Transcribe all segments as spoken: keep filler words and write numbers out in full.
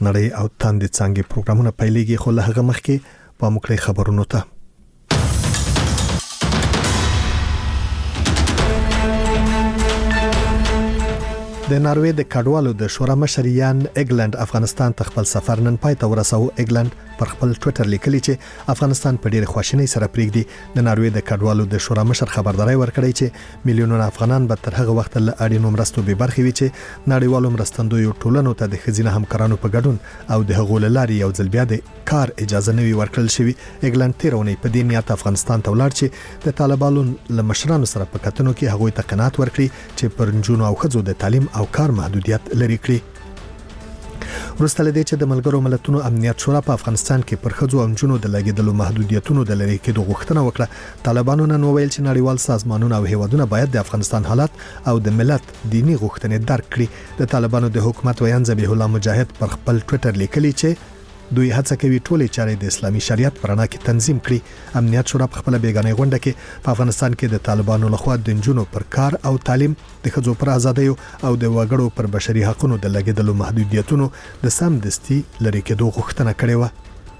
نړۍ او تاندې څنګه پروګرامونه پیلېږي، خو له هغه مخکې په مخکې خبرونو ته. د ناروې د کډوالو د شورا مشر یان انګلند افغانستان ته خپل سفر نن پای ته ورساو. انګلند پر خپل ټوئیټر لیکلی چې افغانستان په ډېر خواشینۍ سره پریږدي. د ناروې د کډوالو د شورا مشر خبرداري ورکړی چې میلیونونه افغانان به تر هغه وخت له اړینو مرستو به برخې وي چې نړیوالو مرستندویو ټولنو ته د خزینه همکارانو په ګډون او د هغو لاري یو ځل بیا د کار اجازه نوي ورکړل شوی. انګلند تیرونی په دې نیت افغانستان ته ولاړ چې د طالبانو له مشرانو سره په کتنو کې هغوی ته قناعت ورکړي چې پر نجونو او ښځو د تعلیم او کار محدودیت لري کړی. وروسته لدې چې د ملګرو ملتونو امنیت شورا په افغانستان کې پر ښځو او نجونو د لګیدلو محدودیتونو د لري کېدو غوښتنه وکړه، طالبانو نن وویل چې نړیوال سازمانونه او هیوادونه باید د افغانستان حالات او د ملت دینی غوښتنې درک کړي. د طالبانو د حکومت ویان ذبیح الله مجاهد پر خپل ټوئیټر لیکلی چې دوی هڅه کوي ټولې چارې د اسلامي شریعت پر رڼا کې تنظیم کړي. امنیت شورا په خپل بیگانه غونډه کې په افغانستان کې د طالبانو لخوا د نجونو پر کار او تعلیم، د ښځو پر ازادۍ او د وګړو پر بشري حقوقو د لګیدلو محدودیتونو د سمدستي لري کېدو غوښتنه کړې و.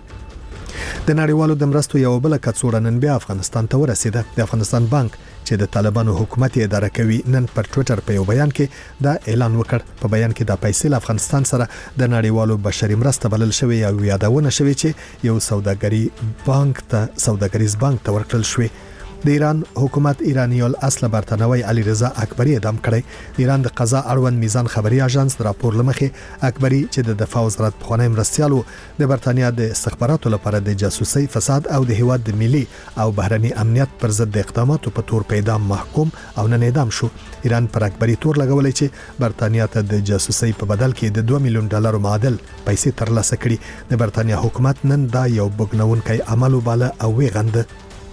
د نړیوالو د مرستو یو بل کڅوړه نن بیا افغانستان ته ورسیده. د افغانستان بانک چې د طالبانو حکومت اداره کوي نن پر ټوئیټر په یو بیان کې دا اعلان وکړ. په بیان کې د پیسې افغانستان سره د نړیوالو بشري مرسته بلل شوی او یادونه شوی چې یو سوداګري بانک ته سوداګریز بانک ته ورکړل شوی. د ایران حکومت ایرانی الاصل برتنوي علي رضا اکبری اعدام کړی. د ایران د قضا اړوند میزان خبري اژانس راپور لمخې اکبری چې د دفاع وزارت په خونې مرستيالو د برتانیا د استخباراتو لپاره د جاسوسي فساد او د هیواد د ملي او بهرني امنیت پر ضد اقداماتو په تور پیدا محکوم او نن اعدام شو. ایران پر اکبری تور لګولې چې برتانیا ته د جاسوسي په بدل کې د دوه میلیون ډالر معادل پیسې ترلاسه کړي. د برتانیا حکومت نن دا یو بګنونکي عمل وباله او ویغند.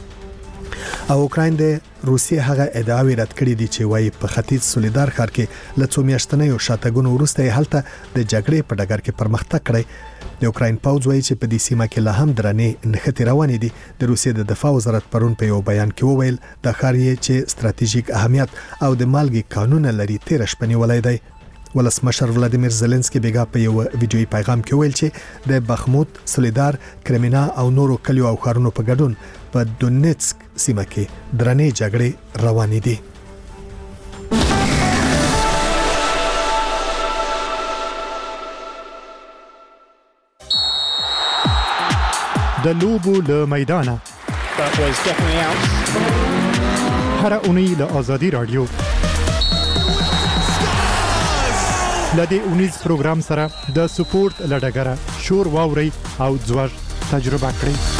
او اوکراین د روسیې هغه ادعاوې رد کړې دي چې وايي په ختیځ سولیدار ښار کې له څو میاشتنیو شاتګونو وروسته یې هلته د جګړې په ډګر کې پرمختګ کړی. د اوکراین پوځ وايي چې په دې سیمه کې لا هم درنې نښتې روانې دي. د روسیې د دفاع وزارت پرون په یو بیان کې وویل د ښار یې چې ستراتیژیک اهمیت او د مالګې قانون لري تیر شپه نیولای دی. ولسمشر ولادیمیر زيلنسکي بیګا په یو ویډیوي پیغام کې ویل چې د بخموت، سولیدار، کرمنا او نورو کلیو او ښارونو په ګډون په دونیتسک سیمه کې درنې جګړې روانې دي. د لوبو له میدانه هر اونۍ له آزادي رادیو لدې اونیز پروګرام سره د سپورت لډګره شور واوري او ځوړ تجربه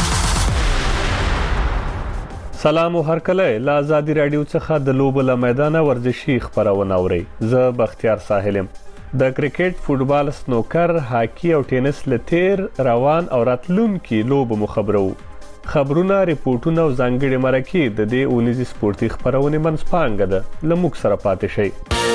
کړئ. سلام او هرکله له آزادي رادیو څخه د لوبو له میدانه ورزشي خبرونه اوري. زه بختیار ساحلم. د کرکټ، فوتبال، سنوکر، هاکی او ټینس لتیر روان او راتلونکي لوبو مخبرو خبرونه، ریپورتونه او ځانګړي مرکې د دې اونیز سپورتي خبرونه منځپانګه ده. لموږ سره پاتې شئ.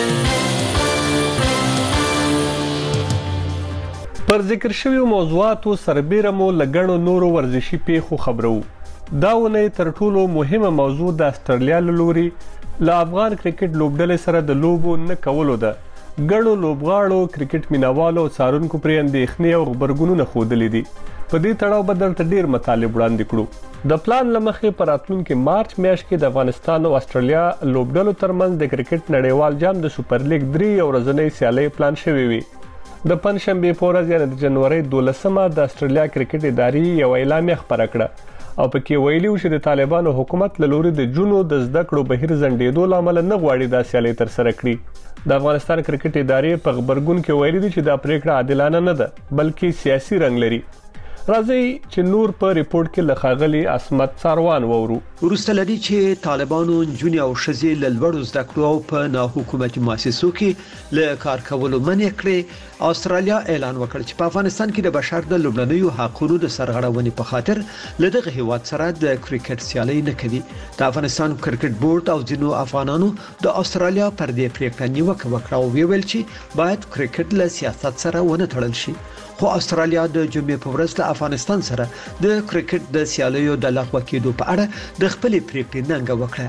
پر ذکر شویو موضوعاتو سربیره مو لګڼو نورو ورزشي پیښو خبرو. دا ونې تر ټولو مهمه موضوع د استرالیا لوري له افغان کرکټ لوبډلې سره د لوبو نه کولو ده. ګڼو لوبغاړو، کرکټ مینوالو او څارونکو پرې اندېښنې او غبرګونونه ښودلي دي. په دې تړاو به درته ډېر مطالب وړاندې کړو. د پلان له مخې په راتلونکي مارچ میاشت کې د افغانستان او استرالیا لوبډلو ترمنځ د کرکټ نړیوال جام د سوپر لیګ درې ورځنۍ سیالۍ پلان شوې وي. د پنځشنبه په ورځ یعنې د جنوري دولسمه د استرالیا کرکټ ادارې یو اعلامیه خپره کړه او پکې ویلي و چې د طالبانو حکومت له لوري د جنو د زده کړو بهیر ځنډېدو له امله نه غواړي دا سیالۍ ترسره کړي. د افغانستان کرکټ ادارې په خبرګون کې ویلي دي چې دا پریکړه عادلانه نه ده بلکې سیاسي رنګ لري. راځي چې نور په ریپورت کې لخاغلي عصمت ساروان وورو. وروسته لدی چې طالبانو جونی او شزې لړوړو زده کړو او په نه حکومتي مؤسسو کې له کار کولو منع کړي. استرالیا اعلان وکړ چې په افغانستان کې د بشر د لومړنیو حقوقو د سرغړونې په خاطر لدغه هیواد سره د کرکټ سیالي نه کوي. د افغانستان کرکټ بورډ او ځینو افغانانو د استرالیا پر دې پریکړه نیوکه وکړه او ویل چې باید کرکټ له سیاست سره ونه تړل شي. خو استرالیا د جمعې په ورځ د افغانستان سره د کرکټ د سیالیو د لغوه کېدو په اړه د خپل پریکړې ننګه وکړه.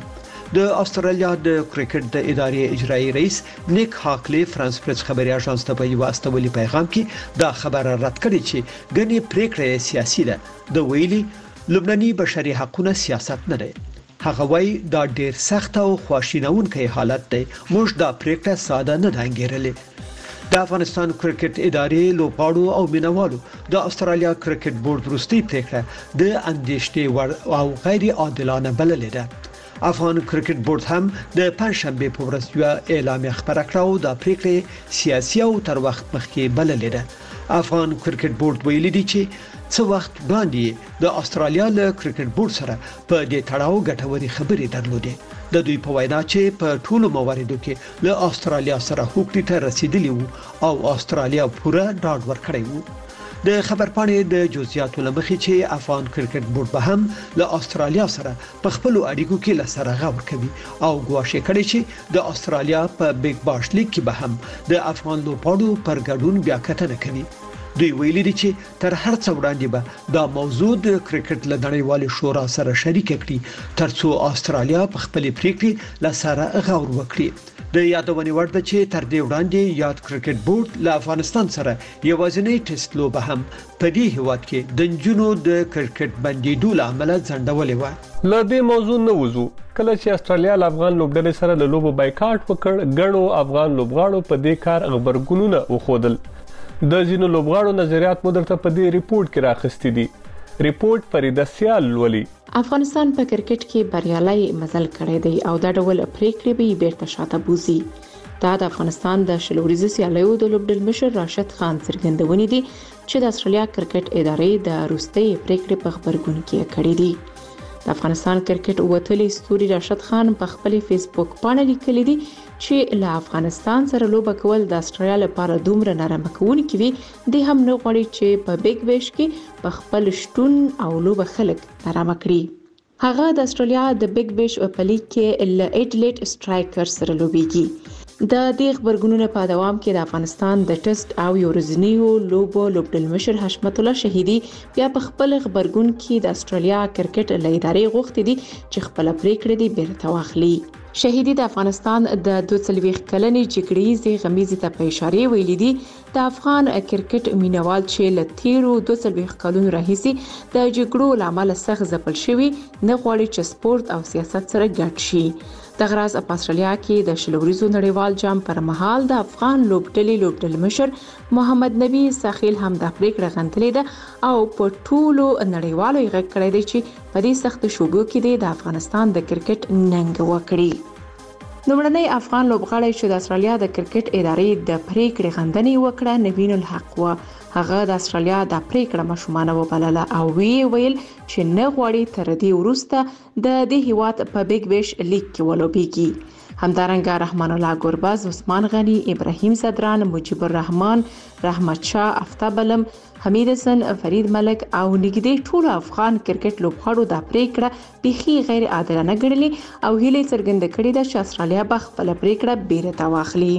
د استرالیا د کرکټ د ادارې اجرایی رئیس نیک هاکلی فرانس پریس خبري اژانس ته په یو استولي پیغام کې دا خبره رد کړې چې ګنې پریکړه سیاسي ده د ویلي لبناني بشري حقوقو سیاست نه دی. هغه وایي دا ډیر سخت او خواشینونکی حالت دی. موږ دا پریکړه ساده نه دانګیرلې. د افغانستان کرکټ ادارې لوبغاړو او مینوالو د استرالیا کرکټ بورډ وروستي پریکړه د اندېښنې وړ او غیر عادلانه بللې ده. افغان کرکټ بورډ هم د پنځشنبه په ورځ یو اعلامیه خبره کړه او د پریکړې سیاسي او تر وخت مخکې بللې ده. افغان کرکټ بورډ ویلي دی چې څو وخت وړاندې د استرالیا له کرکټ بورډ سره په دې تړاو ګټوري خبرې درلودې. د دوی په وینا چې په ټولو مواردو کې له استرالیا سره حقوقي ته رسیدلی وو او استرالیا پوره ډاډ ورکړی وو. د خبرپاڼې د جزئیاتو لمخې چې افغان کرکټ بورډ به هم له استرالیا سره په خپل اړیکو کې لسره غور کوي او ګواښ کړي چې د استرالیا په بیگ باش لیګ کې به هم د افغان لوبغاړو پر ګډون بیا کتنه کوي. دوی ویلي دي چې تر هر څه وړاندې به دا موضوع د کرکټ له نړیوال شورا سره شریک کړي ترڅو استرالیا په خپل پریکړې لسره غور وکړي. د یادونې وړ ده چې تر دې وړاندې یاد کرکټ بورډ له افغانستان سره یوازینی ټیسټ لوبه هم په دې هیواد کې د نجونو د کرکټ بندیدو لامل ځنډولې و. له دې موضوع نه وځو کله چې استرالیا له افغان لوبډلې سره د لوبو بایکاټ وکړ غنو افغان لوبغاړو په دې کار خبرګونونه وخودل. د ځینو لوبغاړو نظریات مو درته په دې ریپورت کې راخستې دي. ریپورت فریده سیال لولي. افغانستان په کرکټ کې بریالي مزل کړی دی او دا ډول پریکړې به بیرته شاته بوزي. دا د افغانستان د شلوريزو سیالیو د لوبډل مشر راشد خان څرګندونې دي چې د استرالیا کرکټ ادارې د روستي پریکړې په خبرګون کې کړې دي. د افغانستان کرکټ وتلي ستوري راشد خان په خپل فیسبوک باندې لیکلي دي چې له افغانستان سره لوبه کول د استرالیا لپاره دومره نرمه کوونکی وي د هم نه غواړي چې په بیگ بیش کې په خپل شتون او لوبه خلک نرمه کړي. هغه د استرالیا د بیگ بیش په لیګ کې ل ایډلیټ سټرایکر سره لوبيږي. د دې خبرګونونو په دوام کې د افغانستان د ټیسټ او یورزنیو لوبو لوبډل مشر حشمت الله شهیدی بیا په خپل خبرګون کې د استرالیا کرکټ له ادارې غوښتي دي چې خپل پریکړه دی بیرته واخلي. شهیدی د افغانستان د دوه څلويخ کلنې جګړې غمیزې ته په اشاره ویلي دي د افغان کرکټ مینوال چې له تیرو دوه څلويخ کلونو راهیسې د جګړو لامل سخت ځپل شوی نه غواړي چې سپورت او سیاست سره ګډ شي. د غراز په استرالیا کې د شلوريزو نړیوال جام پر مهال د افغان لوبډلې لوبډل مشر محمد نبی ساخیل هم د پریکړه غندلې ده او په ټولو نړیوالو یې غږ کړی دی چې په دې سخت شوبو کې د افغانستان د کرکټ ننګ وکړي. لومړنی افغان لوبغاړی چې د استرالیا د کرکټ ادارې د پریکړې غندنې وکړه نوین الحق و. هغه د استرالیا د پریکړه مشمانه وبلله او وی ویل چې نه غواړي تر دې وروسته د دې هیواد په بیگ بیش لیګ کې ولوبېږي. همدارنګه رحمان الله ګورباز، عثمان غنی، ابراهیم صدران، مجيب الرحمن، رحمت شاه، افتاب علم، حمید حسن، فرید ملک او نګدې ټول افغان کرکټ لوبغاړو د پریکړه بيخي غیر عادلانه ګڼلې او هیله څرګنده کړې ده چې استرالیا به خپل پریکړه بیرته واخلي.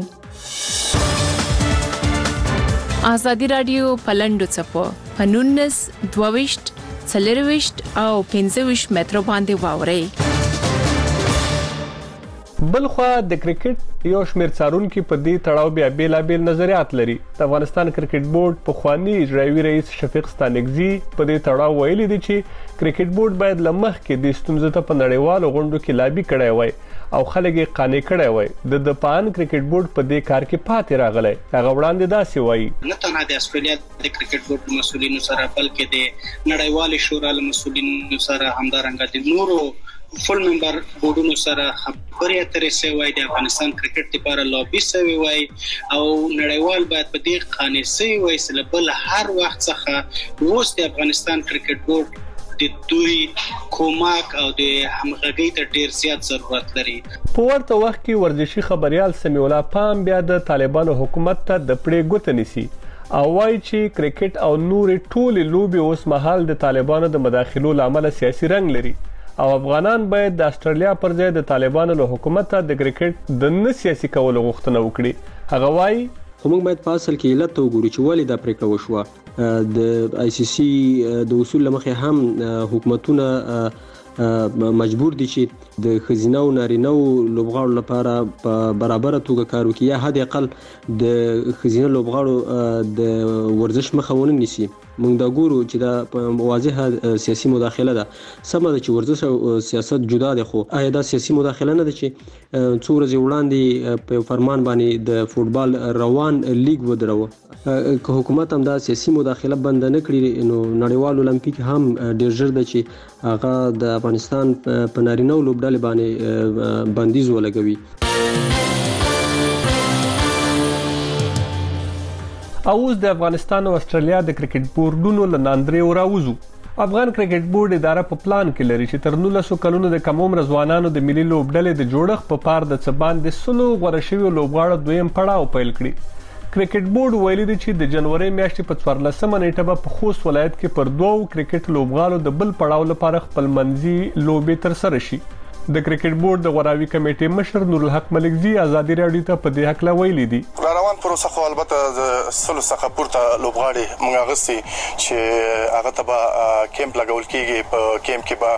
آزادی رادیو پلندو چپو پنونس دوويشت څلرويشت او پنځويشت مترو باندې واوري. بلخوا د کرکټ یو شمېر څارونکو په دې تړاو بیا بیلابیل نظریات لري. د افغانستان کرکټ بورډ په خواني اجرایی رئیس شفیق ستانکزی په دې تړاو ویلي دي چې کرکټ بورډ باید لمخ کې د ستونزو ته په نړیوالو غونډو کې لابي کړی وای او خلک یې قانع کړی وای. د دپان کرکټ بورډ په دې کار کې پاتې راغلی. هغه وړاندې داسې وایي نه تنها د استرالیا د کرکټ بورډ مسؤلینو سره بلکې د نړیوال شورا له مسؤلینو سره همدارنګه د نورو فل ممبر بورډونو سره خبرې اترې سوي د افغانستان کرکټ لپاره لابي سوي وای او نړیوال باید په دې قانع سوي وای چې بل هر وخت څخه اوس د افغانستان کرکټ بورډ د دوی کومک او د همغږۍ ته ډیر زیات ضرورت لري. په ورته وخت کې ورزشي خبريال سمیع الله پام بیا د طالبانو حکومت ته د پړې ګوت نیسي او وايي چې کرکټ او نور ټول لوبي اوس مهال د طالبانو د مداخلو لامل سیاسي رنګ لري او افغانان باید د استرالیا پر ځای د طالبانو له حکومت ته د کرکټ د نه سیاسي کولو غوښتنه وکړي. هغه وايي موږ باید په اصل کې علت وګورو چې ولې دا پریکړه وشوه. د آی سی سی د اصول لمخې هم حکومتونه مجبور دي چې د خزینه او نارینه لوبغاړو لپاره په برابر توګه کار وکړي یا حد اقل د خزینه لوبغاړو د ورزش مخه ونه نیسي. موږ دا ګورو چې دا واضحه سیاسي مداخله ده. سمه ده چې ورزش او سیاست جدا دي، خو آیا دا سیاسي مداخله نه ده چې څو ورځې وړاندې په فرمان باندې د فوتبال روان لیګ ودرو؟ که حکومت هم دا سیاسي مداخله بند نه کړي نو نړیوال اولمپیک هم ډیر ژر ده چې هغه د افغانستان په نارینه لوبډلې باندې بندیز ولګوي. اوس د افغانستان او استرالیا د کرکټ بورډونو له ناندرې راوځو. افغان کرکټ بورډ اداره په پلان کې لري چې تر نولسو کلونو د کم عمر ځوانانو د ملي لوبډلې د جوړښت په پار د څبان د سلو غوړه شوی لوبغاړو دویم پړاو پیل کړي. کرکټ بورډ ویلي دی چې د جنوري میاشتې په څوارلسمه نیټه به په خوست ولایت کې پر دوو کرکټ لوبغاړو د بل پړاو لپاره خپل منځي لوبې تر سره شي. د کرکټ بورډ د غوراوي کمیټې مشر نور الحق ملکزي ازادي راډیو ته په دې حق لا ویلي دي. روان پروسه خو البته د سلو څخه پورته لوبغاړي موږ غسي چې هغه ته به کیمپ لګول کیږي. په کیمپ کې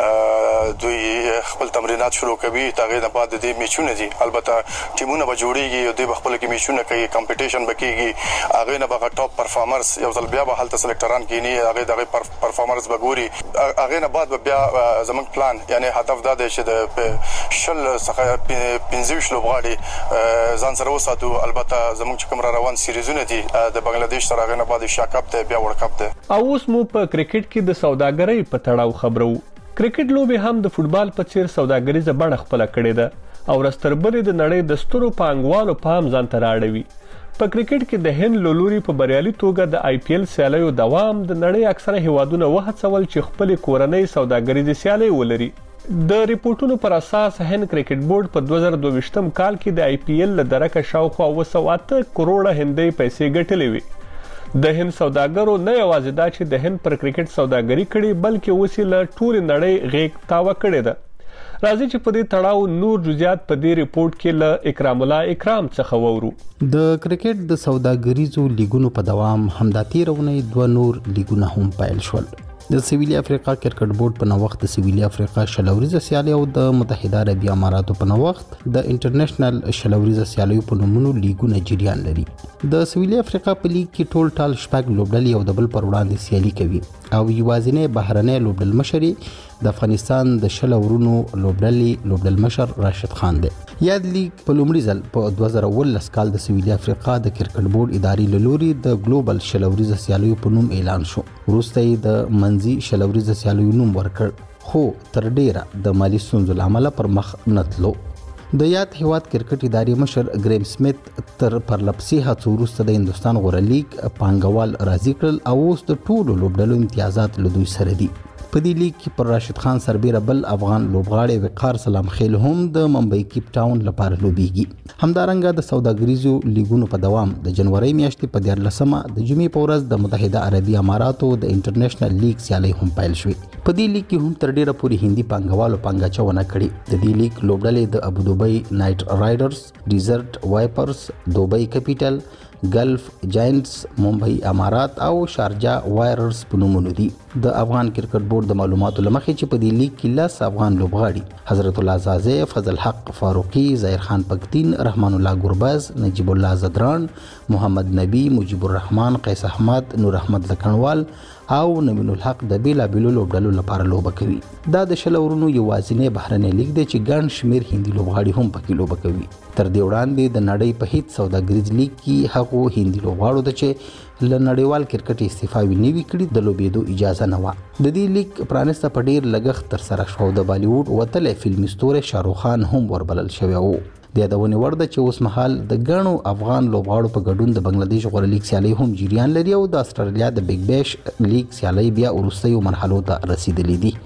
به دوی خپل تمرینات شروع کوي. تاغه نه بعد د میچونه دي البته ټیمونه به جوړیږي او د خپل کې میچونه کوي، کمپټیشن به کیږي. هغه نه به ټاپ پرفارمرز یو ځل بیا به هلته سلیکټران کینی، هغه دغه پرفارمرز به ګوري. هغه نه بعد بیا زمونږ پلان یعنی هدف دا دی چې د شل څخه پنځه ویشت لوبغاړي ځان سره وساتو. البته زموږ چې کوم را روان سیریزونه دي د بنگلاديش سره غنه بعد شاکپ ته بیا ورلد کپ ته. اوس مو په کرکټ کې د سوداګرۍ په تړاو خبرو. کرکټ لوبي هم د فوتبال په څیر سوداګریزه بڼه خپل کړې ده او رستربلې د نړۍ د سترو پانګوالو پام ځان ته راړوي. په کرکټ کې د هند لولوري په بریالي توګه د آی پی ایل سیالیو دوام د نړۍ اکثره هیوادونه وهڅول چې خپل کورنۍ سوداګریزه سیالي ولري. د ریپورتونو پر اساس هند کرکټ بورډ په دوه زره دوه کال کې د آی پی ایل له درکه شاوخوا اوه سوه اته کروڑه هندۍ پیسې ګټلې وي. د هند سوداګرو نه یوازې دا چې د هند پر کرکټ سوداګري کړي بلکې اوس له ټول نړۍ غېږ تاوه کړې ده. راځي چې په دې تړاو نور جزئیات په دې ریپورت کې له اکرام الله اکرام څخه وورو. د کرکټ د سوداګریزو لیګونو په دوام همدا تیرونې دوه نور لیګونه هم پیل شول. د سویلي افریقا کرکټ بورډ په نوښت د سویلي افریقا شلوریزه سیالي او د متحده عربي اماراتو په نوښت د انټرنیشنل شلوریزه سیالي په نومونو لیګونه جریان لري. د سویلي افریقا په لیګ کې ټول ټال شپږ لوبډلې او د بل پر وړاندې سیالي کوي او یوازینی بهرنۍ لوبډل مشري د افغانستان د شل ورونو لوبډلې لوبډل مشر راشد خان دی. یاد لیګ په لومړي ځل په دوه زره اوولس کال د سویلي افریقا د کرکټ بورډ اداري له لوري د ګلوبل شلوریزه سیالیو په نوم اعلان شو. وروسته یې د منځي شلوریزه سیالیو نوم ورکړ خو تر ډیره د مالی ستونزو له امله پر مخ نه تلو. د یاد هیواد کرکټ اداري مشر ګریم سمیت تر پرلپسې هڅو وروسته د هندستان غوره لیګ پانګوال راضي کړل او اوس د ټولو لوبډلو امتیازات له دوی سره دي. په دې لیګ کې پر راشد خان سربیره بل افغان لوبغاړی وقار سلام خیل هم د ممبئی کیپ ټاون لپاره لوبېږي. همدارنګه د سوداګریزو لیګونو په دوام د جنوري میاشتې په دیارلسمه د جمعې په ورځ د متحده عربي اماراتو د انټرنیشنل لیګ سیالي هم پیل شوې. په دې لیګ کې هم تر ډیره پورې هندي پانګوالو پانګاچونه کړې. د دې لیګ لوبډلې د ابودوبۍ نایټ رایډرز، ډیزرټ وایپرز، دوبۍ کیپیټل، ګلف جاینټس، ممبئی امارات او شارجه وایررز په نومونو دي. د افغان کرکټ بورډ د معلوماتو لمخې چې په دې لیګ کې لس افغان لوبغاړي حضرت الله زازی، فضل حق فاروقي، ظاهر خان پکتین، رحمان الله ګربز، نجیب الله زدران، محمد نبی، مجيب الرحمن، قیس احمد، نور احمد لکنوال او نمین الحق د بیلابیلو لوبډلو لپاره لوبه کوي. دا د شل ورونو یوازینی بهرنۍ لیګ دی چې ګڼ شمیر هندي لوبغاړي هم پکې لوبه کوي. تر دې وړاندې د نړۍ په هیڅ سوداګریز لیګ کې هغو هندي لوبغاړو ته چې له نړیوال کرکټ استعفاوي نه وي کړې د لوبېدو اجازه نه وه. د دې لیګ پرانسته په ډیر لګښت تر سره شو. د بالیوډ وتلی فلمي ستوری شاهرخ خان هم وربلل شوی و. د یادونې وړ ده چې اوس مهال د ګڼو افغان لوبغاړو په ګډون د بنگلاديش غوره لیګ سیالي هم جریان لري او د استرالیا د بیگ بیش لیګ سیالي بیا وروستیو مرحلو ته رسیدلې دي.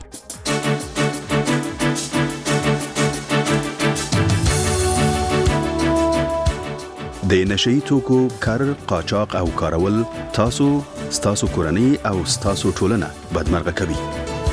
د نشئی توکو کار، قاچاق او کارول تاسو ستاسو کورنۍ او ستاسو ټولنه بدمرغه کوي.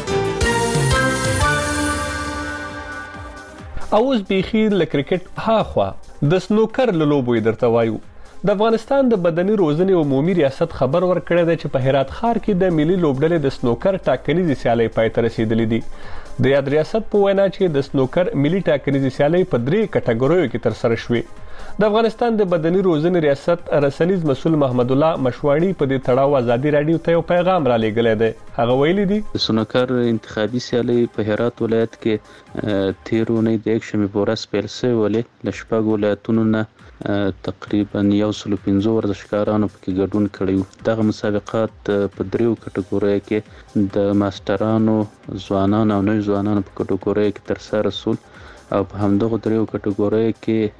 اوس بيخي ل کرکټ هاخوا د سنوکر له لوبو درته وایو. د افغانستان د بدني روزنې او عمومي ریاست خبر ورکړی دی چې په هرات ښار کې د ملي لوبډلې د سنوکر ټاکنیزې سیالۍ پای ته رسیدلې دي. د یاد ریاست په وینا چې د سنوکر ملي ټاکنیزې سیالۍ په درې کټګوریو کې تر سره شوې. د افغانستان د بدني روزنې ریاست رسنیز مسؤل محمد الله مشواڼي په دې تړاو ازادي رادیو ته یو پیغام را لېږلی دی. هغه ویلي دي سنوکر انتخابي سیالۍ په هرات ولایت کې تیر اونۍ د یکشنبې په ورځ پیل شوې ولې له شپږ ولایتونو نه تقریبا یو سل او پنځه ورزشکارانو پکې ګډون کړی و. دغه مسابقات په دریو کټګوریو کې د ماسترانو ځوانانو او نوي ځوانانو په کټګوریو کې تر سره رسول او په همدغه دریو کټګوریو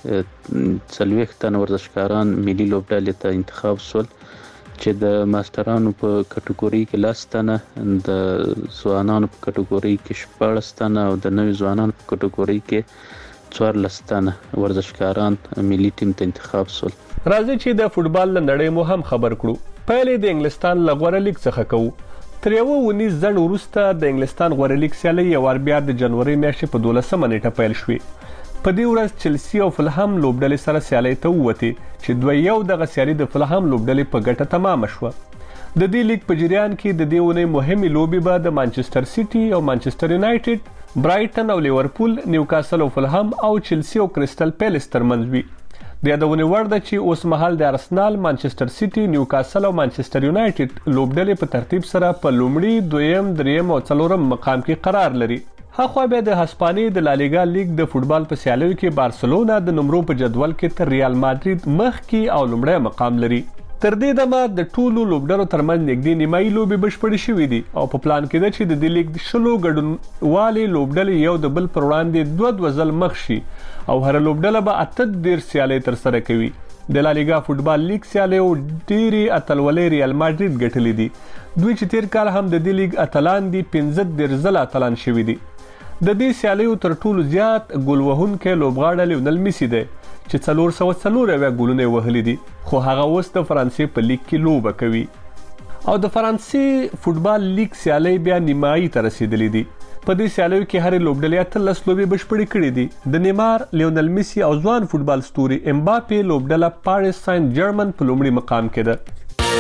کې څلوېښت تنه ورزشکاران ملي لوبډلې ته انتخاب شول چې د ماسترانو په کټګوري کې لس تنه، د ځوانانو په کټګوري کې شپاړس تنه او د نوي ځوانانو په کټګوري کې څوارلس تنه ورزشکاران ملي ټیم ته انتخاب شول. راځي چې د فوټبال له نړۍ مو هم خبر کړو. پیلې د انګلستان له غوره لیګ څخه کوو. تر یو ونیز ځنډ وروسته د انګلستان غوره لیګ سیالۍ یو وار بیا د جنوري میاشتې په دولسمه نیټه پیل شوې. په دې ورځ چلسي او فلهم لوبډلې سره سیالۍ ته ووتې چې دوی یو دغه سیالي د فلهم لوبډلې په ګټه تمامه شوه. د دې لیګ په جریان کې د دې اونۍ مهمې لوبې به د مانچستر سیټي او مانچستر یونایټډ، برایټن او لیورپول، نیوکاسل او فلهم او چلسي او کریسټل پیلس ترمنځ وي. د یادونې وړ ده چې اوس مهال د ارسنال، مانچستر سیټي، نیوکاسل او مانچستر یونایټډ لوبډلې په ترتیب سره په لومړي، دویم، دریم او څلورم مقام کې قرار لري. هاخوا بیا د هسپانیې د لالیګا لیګ د فوټبال په سیالیو کې بارسلونا د نمرو په جدول کې تر ریال مادرید مخکې او لومړی مقام لري. تر دې دمه د ټولو لوبډلو ترمنځ نږدې نیمایي لوبې بشپړې شوې دي او په پلان کې ده چې د دې لیګ شلو ګډونوالې لوبډلې یو د بل پر وړاندې دوه دوه ځل مخ شي او هره لوبډله به اته دېرش سیالۍ ترسره کوي. د لالیګا فوټبال لیګ سیالیو ډېرې اتلولۍ ریال مادرید ګټلې دي. دوی چې تیر کال هم د دې لیګ اتلان دي، پنځه دېرش ځله اتلان شوي دي. د دې سیالیو تر ټولو زیات ګول وهونکی لوبغاړی لیونل میسي دی چې څلور سوه څلور اویا ګولونه یې وهلي دي، خو هغه اوس د فرانسې په لیګ کې لوبه کوي. او د فرانسې فوټبال لیګ سیالۍ بیا نیمایي ته رسیدلې دي. په دې سیالیو کې هرې لوبډلې اتلس لوبې بشپړې کړې دي. د نیمار، لیونل میسي او ځوان فوټبال ستوري امباپې لوبډله پاریس ساین جرمن په لومړي مقام کې ده.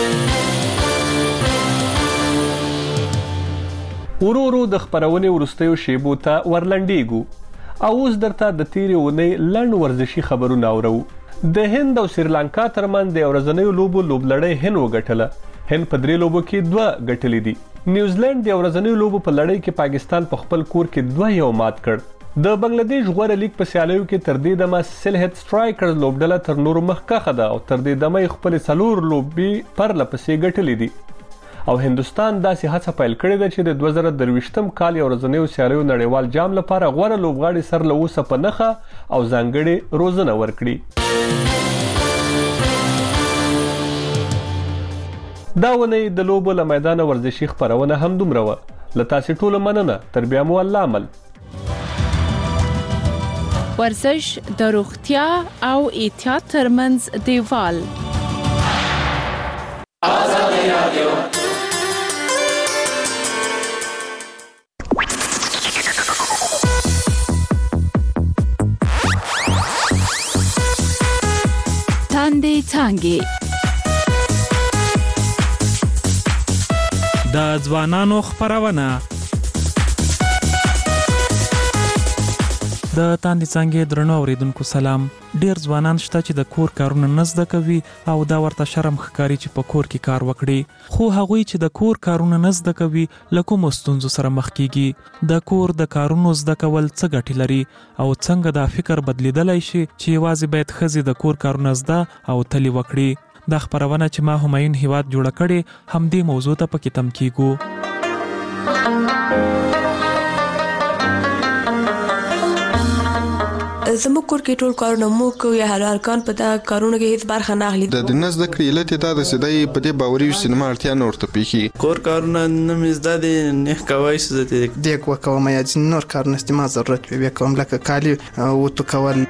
ورو ورو د خبرونې وروستیو شیبو ته ورلنډیږو او اوس درته د تیرې اونۍ لنډ ورزشي خبرونه اورو. د هند او سریلانکا ترمنځ د ورځنیو لوبو لوبلړۍ هند وګټله. هند په درې لوبو کې دوه ګټلې دي. نیوزیلند د ورځنیو لوبو په لړۍ کې پاکستان په خپل کور کې دوه یو مات کړ. د بنگلاديش غوره لیګ په سیالیو کې تر دې دمه سلهټ سټرایکرز لوبډله تر نورو مخکښه ده او تر دې دمه خپل څلور لوبې پرله پسې ګټلې دي. او هندستان داسې هڅه پیل کړې ده چې د دوه زره درویشتم کال یو ورځنیو سیالیو نړیوال جام لپاره غوره لوبغاړي سر له اوسه په نښه او ځانګړې روزنه ورکړي. دا اونۍ د لوبو له میدانه ورزشي خپرونه همدومره وه. له تاسې ټولو مننه. تر بیا مو الله عمل. ورزش د روغتیا او احتیاط ترمنځ دیوال. آزادی رادیو. تاندې څانګې د ځوانانو خبرونه. د تاندې څانګې درنو اوریدونکو سلام. ډیر ځوانان شته چې د کور کارونه نه زده کوي او دا ورته شرم ښکاري چې په کور کې کار وکړي، خو هغوی چې د کور کارونه نه زده کوي له کومو ستونزو سره مخ کیږي. د کور د کارونو زده کول څه ګټې لري او څنګه دا فکر بدلیدلی شي چې یوازې باید ښځې د کور کارونه زده او تلې وکړي. دا خبرونه چې ما همایون هیواد جوړه کړې همدې موضوع ته پکې تم کیږو. زموږ کور کې ټول کارونه مو کوو یا هر ارکان په دا کارونه کې هیڅ برخه نه اخلي. د دنس د کړیلته دا د سدای په دې باوري سینما اړتیا نه ورته پیخي. کور کارونه نه مزدا دي نه کوي څه دي د کو کوم یا نور کار نستما ضرورت وي کوم لکه کالی او تو کول.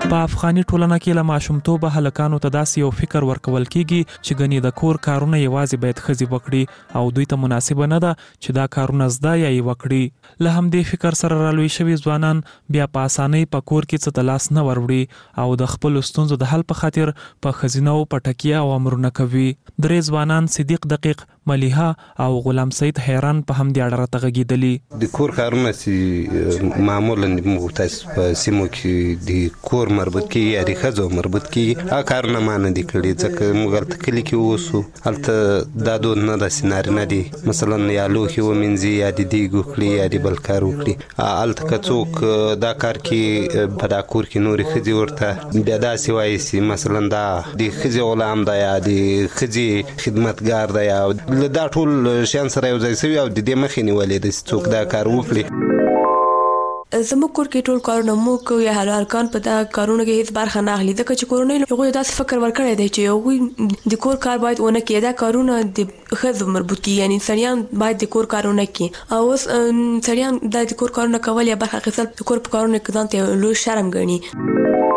په افغاني ټولنه کې له ماشومتوبه هلکانو ته داسې یو فکر ورکول کیږي چې ګنې د کور کارونه یوازې باید ښځې وکړي او دوی ته مناسبه نه ده چې دا کارونه زده یا یې وکړي. له همدې فکر سره رالوی شوي ځوانان بیا په اسانۍ په کور کې څه ته لاس نه وروړي او د خپلو ستونزو د حل په خاطر په ښځینو په ټکیه او امرونه کوي. درې ځوانان صدیق دقیق، ملیحه او غلام سید حیران په همدې اړه راته غږېدلي. د کور کارونه چې معمولا موږ تاسو په سیمو کې د کور مربوط کیږي یا د ښځو مربوط کیږي هغه کارونه ما نه دي کړي ځکه موږ هلته کلي کې اوسو. هلته دا دود نه داسې نارینه دي مثلا یا لوښي ومینځي یا د دیګ وکړي یا د بل کار وکړي. هلته که څوک دا کار کې په دا کور کې نورې ښځې ورته بیا داسې وایي چې مثلا دا د ښځې غلام ده یا د ښځې خدمتګار ده یا له دا ټول شیان سره یو ځای سوي او د دې مخې نیولې ده چې څوک دا کار وکړي. زموږ کور کې ټول کارونه موږ کوو یا هلو هلکان په دا کارونو کې هیڅ برخه نه اخلي ځکه چې کورنۍ هغوی داسې فکر ورکړی دی چې هغوی د کور کار باید ونه کړي. دا کارونه د ښځو مربوط کیږي یعنې سړیان باید د کور کار ونه کړي او اوس سړیان دا د کور کارونه کول یا برخه اخیستل د کور په کارونو کې ځان ته لوی شرم ګڼي.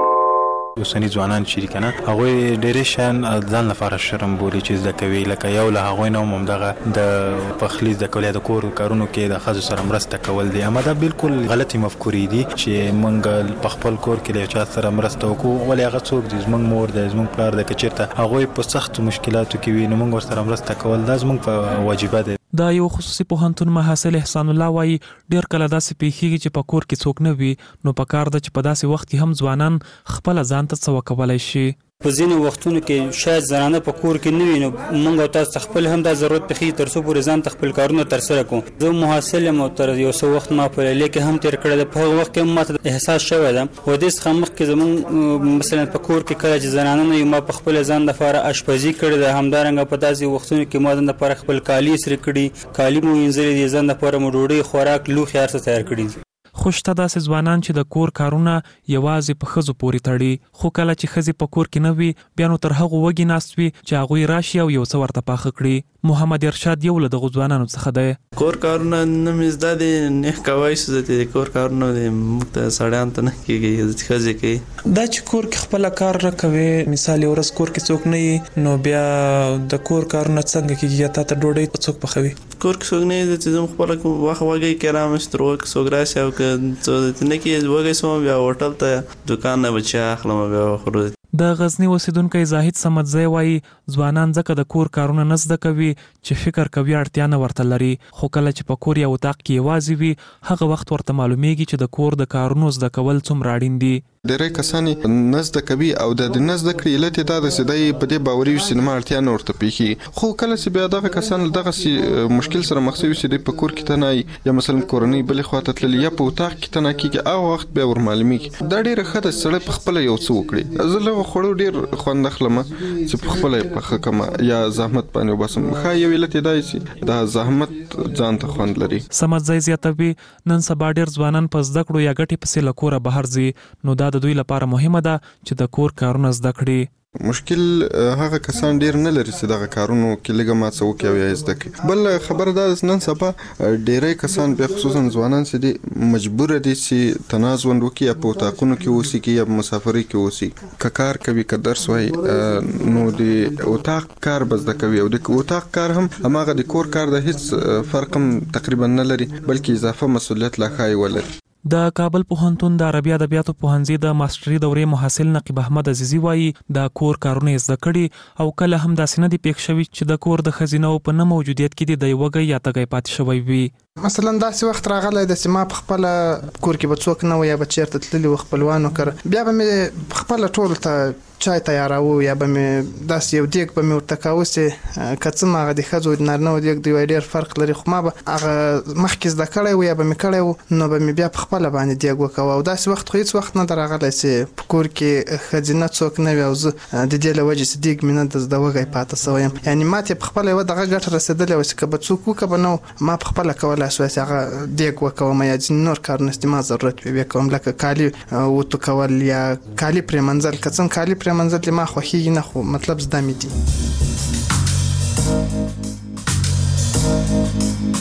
اوسني ځوانان چې کنه هغه ډېرې شان ځان لپاره شرم بولي چې زده کوي لکه یو له هغه نه هم دغه د پخلی د کولای د کور کارونو کې د خځو سره مرسته کول دي. اما دا بالکل غلطي مفکورې دي چې موږ په خپل کور کې له چا سره مرسته وکړو ولې هغه څوک دي زموږ مور د زموږ پلار د کچیرته هغه په سخت مشکلاتو کې وي نو موږ سره مرسته کول دا زموږ په واجبه ده. دا یو خصوصي پوهنتون محصل احسان الله وایي ډېر کله داسې پیښیږي چې په کور کې څوک نه وي نو په کار ده چې په داسې وخت کې هم ځوانان خپله ځان ته څه وکولی شي. په ځینو وختونو کې شاید زنانه په کور کې نه وي نو موږ او تاسو خپل هم دا ضرورت پېښي تر څو پورې ځان خپل کارونه ترسره کوو. زه محصل یم او تر یو څه وخت ما په لیک هم تیر کړی په هغه وخت کې ماته احساس شوی ده و دې څخه مخکې زموږ مثلا په کور کې کله چې زنانه نه ما په خپل ځان لپاره اشپزي کړې ده همدارنګه په داسې وختونو کې ما ځان لپاره خپل کالي سره کړي کالي مو وینځلي دي ځان لپاره مو ډوډۍ خوراک لوښي هر څه تیار کړي. خو شته داسې ځوانان چې د کور کارونه یوازې په ښځو پورې تړي خو کله چې ښځې په کور کې نه وي بیا نو تر هغو وږي ناست وي چې هغوی راشي او یو څه ورته پاخه کړي. محمد ارشاد یو له دغو ځوانانو څخه دی. کور کارونه نه مې زده دي نه کوای شو زه د کور کارونه موږ ته سړیان ته نه کېږي ښځې کوي. دا چې کور کې خپله کار نه کوي مثال یو ورځ کور کې څوک نه وي نو بیا د کور کارونه څنګه کېږي یا تا ته ډوډۍ څوک پخوي؟ کور کې څوک نه وي چې زه خپله وخت وږی کې رامشت تر وخت څوک راشي او که څه نه کېږي وږی شوم بیا هوټل ته دوکان نه به چای اخلم بیا خورو. د غزنی اوسیدونکی زاهد صمدزی وایي ځوانان ځکه د کور کارونه نه زده کوي چې فکر کوي اړتیا نه ورته لري خو کله چې په کور یا اتاق کې یوازې وي هغه وخت ورته معلومیږي چې د کور د کارونو زده کول څومره اړین دي. ډېری کسان نه زده کوي او د نه زده کړې علت یې دا ده چې دی په دې باوري وي چې زما اړتیا نه ورته پېښېږي خو کله چې بیا دغه کسان له دغسې مشکل سره مخ شوي چې دی په کور کې تنه یا مثلا کورنۍ بلې خواته تللي یا په اتاق کې تنه کېږي هغه وخت بیا ور معلومېږي. دا ډېره ښه ده چې سړی په خپله یو څه وکړي. زه له هغو خوړو ډېر خوند اخلم چې په خپله یې پخه کړم یا زحمت باندې وباسم. ښه یو علت یې دا چې دا زحمت ځان ته خوند لري. صمدزی زیاتوي نن سبا ډېر ځوانان په زده کړو یا ګټې پسې له کوره بهر ځي نو دا د دوی لپاره مهمه ده چې د کور کارونه زده کړي. مشکل هغه کسان ډیر نه لري چې دغه کارونو کې لږه ما څه وکړي او یا زده کړي. بل خبره دا نن سبا ډیری کسان به خصوصا ځوانان چې دي مجبور دي چې تنازل وکړي یا په اتاقونو کې اوسي کې یا مسافرۍ کې اوسي که کار کوي که درس وایي نو د اتاق کار به زده کوي او د اتاق کار هم هماغه د کور کار د هیڅ فرق هم تقریبا نه لري بلکې اضافه مسؤلیت لا ښایي ولري. د کابل پوهنتون د عربي ادبیاتو پوهنځي د ماستري دورې محصل نقیب احمد عزیزي وایي د کور کارونه زده کړي او کله هم داسې نه دي پېښ شوي چې د کور د ښځینو په نه موجودیت کې د وږی یا تږی پاتې شوی وي. مثلا داسې وخت راغلی د چې ما په خپله کور کې به څوک نه و یا به چېرته تللي و خپلوانو کره بیا به مې خپله ټولو ته چای تیاراوه یا به مې داسې یو دیګ به مې ورته کاوه چې که څه م هغه د ښځو د نارینهو دیګ دی وایي ډېر فرق لري خو ما به هغه مخکې زده کړی و یا به مې کړی و نو به مې بیا په خپله باندې دیګ وکوه او داسې وخت خو هېڅ وخت نه ده راغلی چې په کور کې ښځینه څوک نه وي او زه د دې له وجې چې دیګ مې نه د زده وږی پاته سوی یم یعنې ما ته یې په خپله یوه دغه ګټه رسېدلې وه چې که به څوک وکړه به نه ما په خپله کولی شوی چې هغه دیګ وکوم یا ځینې نور کارونه چې ما ضرورت وي بیا کوم لکه کالي وتو کول یا کالي پرېمنځل که څه کالي پرېمنځل دې ما خوښېږي نه خو مطلب زده مې دي.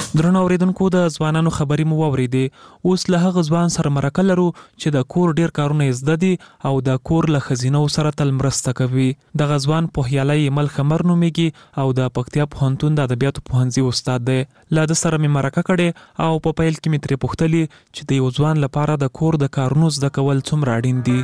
درنو اوریدونکو د ځوانانو خبرې مو واوریدې اوس له هغه ځوان سره مرکه لرو چې د کور ډیر کارونه زده دي او د کور له خزینو سره تل مرسته کوي د غزوان پوهیالي مل خمر نوميږي او د پکتیا پوهنتون د ادبیاتو پوهنځي استاد دی لا د سره مې مرکه کړي او په پیل کې مې ترې پوښتلې چې د یو ځوان لپاره د کور د کارونو زده کول څومره اړین دي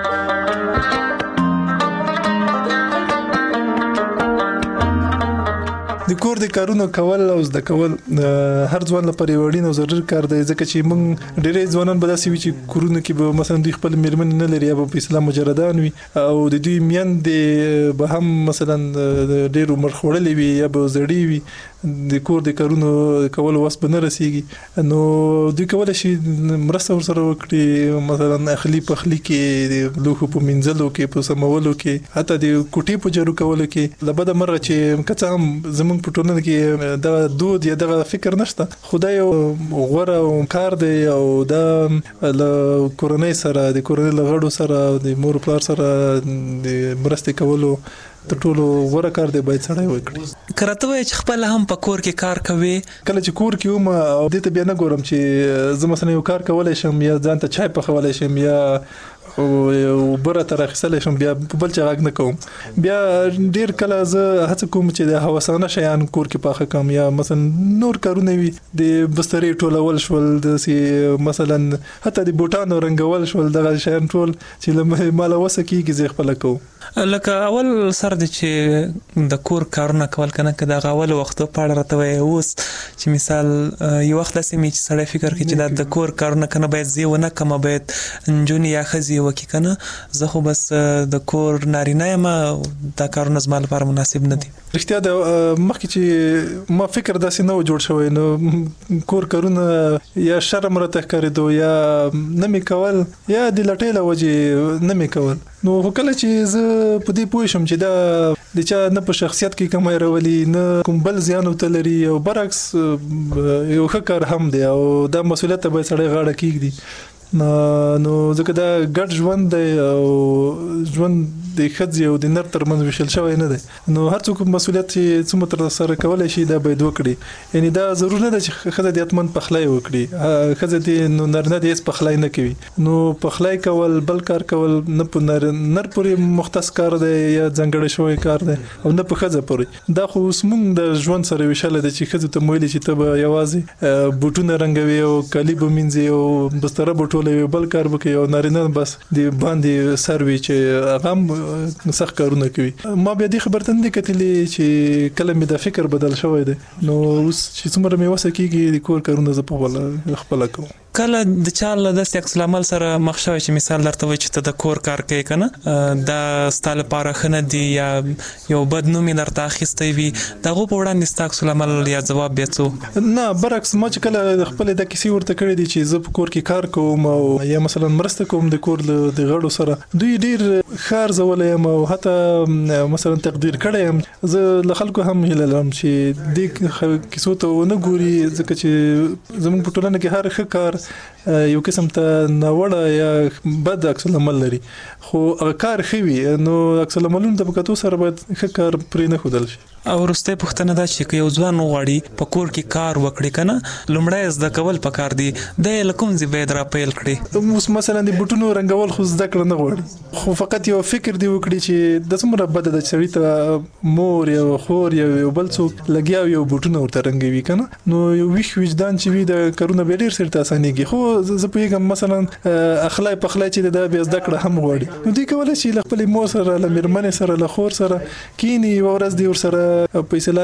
د کور د کارونو کول او زده کول هر ځوان لپاره وړین او ضروري کار دی ځکه چې موږ ډېرې ځوانان به داسې وي چې کورونه کې به مثلا دوی خپل میرمن نه لري یا په اسلام مجردان وي او د دوی میندې به هم مثلا ډېر عمر خوړلې وي یا به زړې وي د کور د کارونو کول واس به نه رسیږي نو دوی کولای شي مرسته ورسره وکړي مثلا اخلي په اخلي کې لوخو په منځلو کې په سمولو کې حتی د کوټې په جارو کولو کې لبد مره چې کڅ هم زمون په ټولنه کې دا دود یا دا فکر نشته خدای غوړه کار دی او دا له کورنۍ سره د کورنۍ لغړو سره د مور پلار سره د مرسته کولو د ټولو غوړه کار دی باید سړی وکړي کرته وای چې خپل هم په کور کې کار کوي کله چې کور کې وم او د ته بیا نه ګورم چې زه مثلا یو کار کولای شم یا ځان ته چای پخولای شم یا او بره تر اخیستل شم بیا په بل چا غږ نه کوم بیا ډیر کله زه هڅه کوم چې د هوسانه شیان کور کې پاخه کوم یا مثلا نور کارونه وي د بسترې ټولول شول د مثلا حتی د بوټانو رنگول شول دغه شیان ټول چې مال وسه کیږي زه خپل کوم لکه اول سر د چې د کور کارونه کول کنه که د غاول وختو پاړه راته اوس چې مثال یو وخت لسې می چې سړی فکر کوي چې د کور کارونه کنه باید زی ونه کم باید جونی یا خزي وکي کنه زه خو بس د کور نارینه ما د کارونه زما لپاره مناسب نه دي رښتیا د مخکې چې ما فکر داسې نه جوړ شوی نو کور کارونه یا شرم راته کړی یا نه می کول یا د لټېله وجه نه می کول نو کله چې زه په دې پوه شم چې دا د چا نه په شخصیت کې کومه راولي نه کوم بل زیان وتلري او برعکس یو ښه کار هم دی او دا مسولیت به سړی غاړه کیږي نو نو ځکه دا ګډ ژوند دی او ژوند د خځې او د نر ترمنځ وشل شوی نه دی نو هر څوک مسولیت چې څومره تر سره کولای شي دا باید وکړي یعنی دا ضروري نه ده چې خځه د اتمن پخلای وکړي خځه د نو نر نه د پخلای نه کوي نو پخلای کول بل کار کول نه په نر نر پورې مختص کار دی یا ځنګړی شوی کار دی او نه په خځه پورې دا خو سمون د ژوند سره وشل دي چې خځه ته مویل چې ته یوازې بوټونه رنگوي او کالی بمینځي او بستر بوټولې بل کار وکي او نارینه بس دی باندې سروي چې هغه سخت کارونه کوي ما بیا دې خبرته نه کتلې چې کله مې د فکر بدل شوی دی نو اوس چې څومره مې وسه کیږي د کور کارونه ز په خپل خپل کوم کله د چاله د عکس العمل سره مخ شوی چې مثال درته وای چې ته د کور کار کوي کنه دا ستاله لپاره خنه دی یا یو بد نوم درته اخیستې وي دغه په وړاندې ست عکس العمل یا جواب بیاڅو نه برعکس ما چې کله خپل د کیسې ورته کړې دي چې زه په کور کې کار کوم او یا مثلا مرسته کوم د کور د غړو سره دوی ډیر خار زولې یم او حتی مثلا تقدیر کړم زه له خلکو هم هیله لرم چې دې کیسو ته نه ګوري ځکه چې زموږ په ټولنه کې هر ښه کار یو قسم ته ناوړه یا بد عکس العمل لري خو هغه کار خوي نو عکس العملونه د پکاتو سره باید ښه کار پرې نه خدل شي او ورسته پښتنه دا چې یو ځوان غواړي په کور کې کار وکړي کنه لومړی زده کول پکار دي د لکم زی باید را پیل کړي اوس مثلا د بوټونو رنگول خو زده کړ نه غواړي خو فقط یو فکر دی وکړي چې د څومره بد د چوي ته مور یا خور یا بل څوک لګیا یو بوټونو ورته رنگوي کنه نو یو ویښ وجدان چې وي د کارونه به ډیر سره اسانيږي خو زه پیغام مثلا اخلاق په اخلاق چې د بیا زده کړ هم غواړي نو دوی کولای شي خپل مور سره له میرمن سره له خور سره کینی ورځ دی ور سره پیسې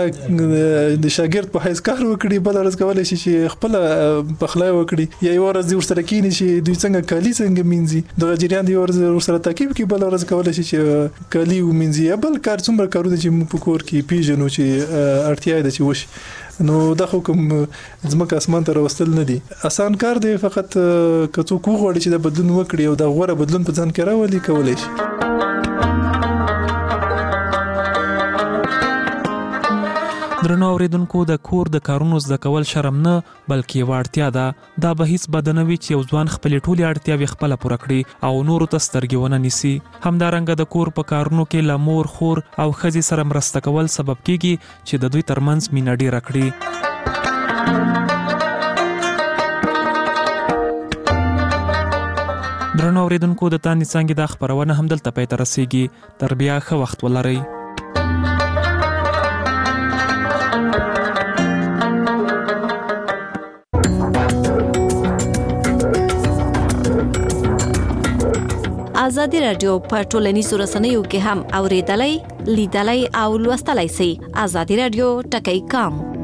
د شاګرد په حیث کار وکړي بل ورځ کولای شي چې خپل پخلای وکړي یا یو ورځ دی ور سره کینی شي دوی څنګه کالی څنګه مینځي د جریان دی ور سره تاکیب کې بل ورځ کولای شي چې کالی ومینځي یا بل کار څومره کارونه چې موږ په کور کې پیژنو چې اړتیا ده چې وشي نو دا خو کوم ځمکه اسمان ته راوستل نه دي آسان کار دی فقط که څوک وغواړي چې د بدلون وکړي او د غوړه بدلون په ځان کې راولي کولای شي درنو اوریدونکو د کور د کارونو زده کول شرم نه بلکې واړتیا ده دا به هیڅ بدنوي چې یو ځوان خپل ټولي اړتیاوي خپل پوره کړي او نور ته سترګونه نیسي همدارنګه د کور په کارونو کې لمور خور او خزي سره مرسته کول سبب کیږي چې د دوی ترمنځ مینه ډیره کړي درنو اوریدونکو د تاندې څنګه د خبرونه هم دلته پای ته رسیږي. تر بیا ښه وخت ولرئ. ازادي رادیو په ټولنیزو رسنیو کې هم اوریدلای، لیدلای او لوستلای شئ. ازادي رادیو ټکی کام